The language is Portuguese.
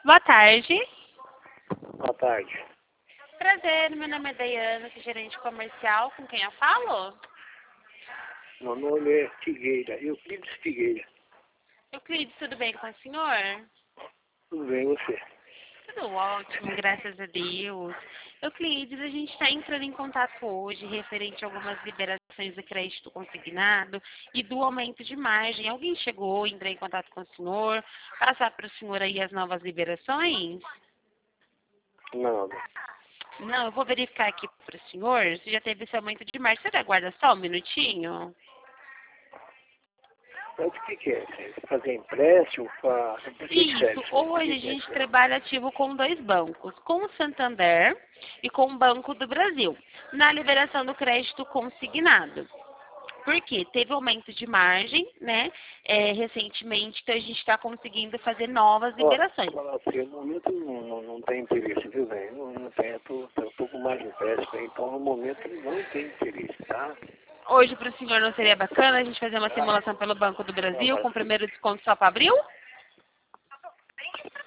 Boa tarde. Boa tarde. Prazer, meu nome é Dayana, sou gerente comercial. Com quem eu falo? Meu nome é Figueira, Euclides Figueira. Euclides, tudo bem com o senhor? Tudo bem, você? Tudo ótimo, graças a Deus. Euclides, a gente está entrando em contato hoje referente a algumas liberações de crédito consignado e do aumento de margem. Alguém chegou, entrou em contato com o senhor, passar para o senhor aí as novas liberações? Não, Não, eu vou verificar aqui para o senhor se já teve esse aumento de margem. Você aguarda só um minutinho? mas o que é? Você fazer empréstimo? Para que serve? Isso, hoje a gente trabalha ativo com dois bancos, com o Santander e com o Banco do Brasil, na liberação do crédito consignado. Por quê? Teve aumento de margem, né, recentemente, então a gente está conseguindo fazer novas liberações. Falar assim, no momento não tem interesse, viu, velho? Não tem, eu tô com mais empréstimo, então no momento não tem interesse, tá? Hoje para o senhor não seria bacana a gente fazer uma simulação pelo Banco do Brasil com o primeiro desconto só para abril?